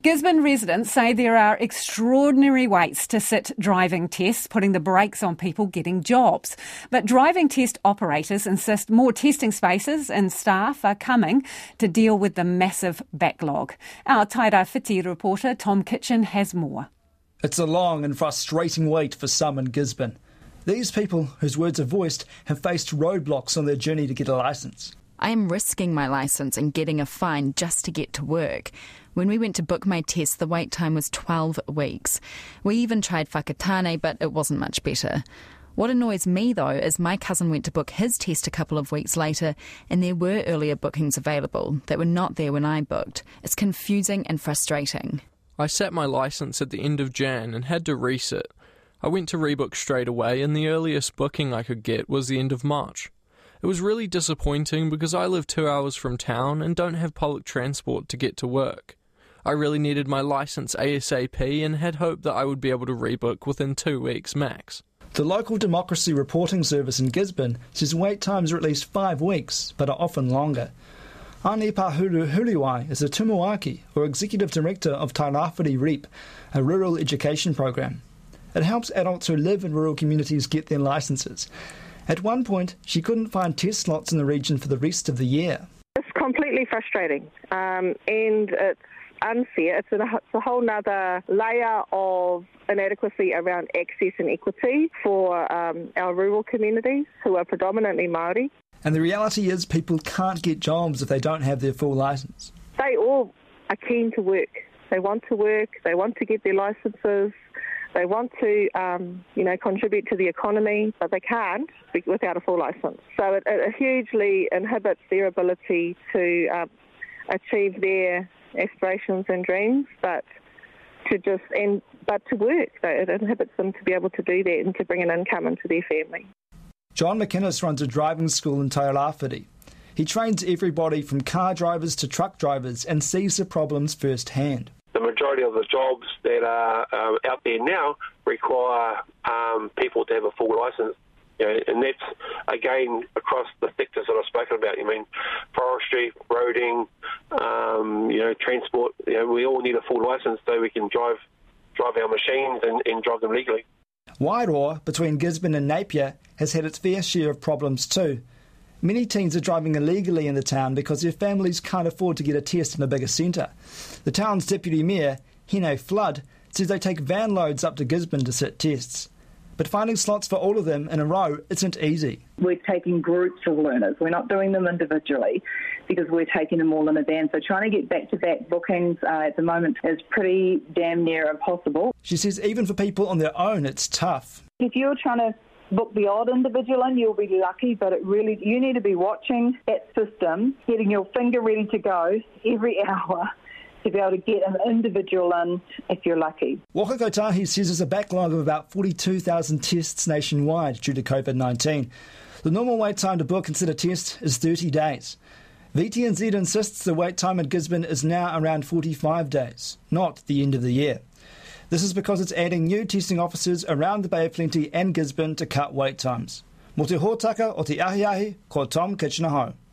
Gisborne residents say there are extraordinary waits to sit driving tests, putting the brakes on people getting jobs. But driving test operators insist more testing spaces and staff are coming to deal with the massive backlog. Our Tairawhiti reporter Tom Kitchen has more. It's a long and frustrating wait for some in Gisborne. These people, whose words are voiced, have faced roadblocks on their journey to get a licence. I am risking my licence and getting a fine just to get to work. When we went to book my test, the wait time was 12 weeks. We even tried whakatane, but it wasn't much better. What annoys me, though, is my cousin went to book his test a couple of weeks later, and there were earlier bookings available that were not there when I booked. It's confusing and frustrating. I sat my licence at the end of Jan and had to resit. I went to rebook straight away, and the earliest booking I could get was the end of March. It was really disappointing because I live 2 hours from town and don't have public transport to get to work. I really needed my licence ASAP and had hoped that I would be able to rebook within 2 weeks max. The local democracy reporting service in Gisborne says wait times are at least 5 weeks, but are often longer. Ani Pahuru Huriwai is a tumuaki, or executive director of Tairawhiti REAP, a rural education program. It helps adults who live in rural communities get their licences. At one point, she couldn't find test slots in the region for the rest of the year. It's completely frustrating, and it's unfair. It's a whole other layer of inadequacy around access and equity for our rural communities who are predominantly Māori. And the reality is people can't get jobs if they don't have their full licence. They all are keen to work. They want to work. They want to get their licences. They want to, contribute to the economy, but they can't without a full licence. So it hugely inhibits their ability to achieve their aspirations and dreams, but to work. So it inhibits them to be able to do that and to bring an income into their family. John McInnes runs a driving school in Tairawhiti. He trains everybody from car drivers to truck drivers and sees the problems firsthand. The majority of the jobs that are out there now require people to have a full licence, and that's, again, across the sectors that I've spoken about. I mean, forestry, roading, transport. We all need a full licence so we can drive our machines and drive them legally. Wairoa, between Gisborne and Napier, has had its fair share of problems too. Many teens are driving illegally in the town because their families can't afford to get a test in a bigger centre. The town's deputy mayor, Hene Flood, says they take van loads up to Gisborne to sit tests. But finding slots for all of them in a row isn't easy. We're taking groups of learners. We're not doing them individually because we're taking them all in a van. So trying to get back-to-back bookings at the moment is pretty damn near impossible. She says even for people on their own, it's tough. If you're trying to book the odd individual in, you'll be lucky, but you need to be watching that system, getting your finger ready to go every hour to be able to get an individual in if you're lucky. Waka Kotahi says there's a backlog of about 42,000 tests nationwide due to COVID-19. The normal wait time to book and sit a test is 30 days. VTNZ insists the wait time at Gisborne is now around 45 days, not the end of the year. This is because it's adding new testing officers around the Bay of Plenty and Gisborne to cut wait times. Mo te hōtaka o te ahiahi, ko Tom Kitchener.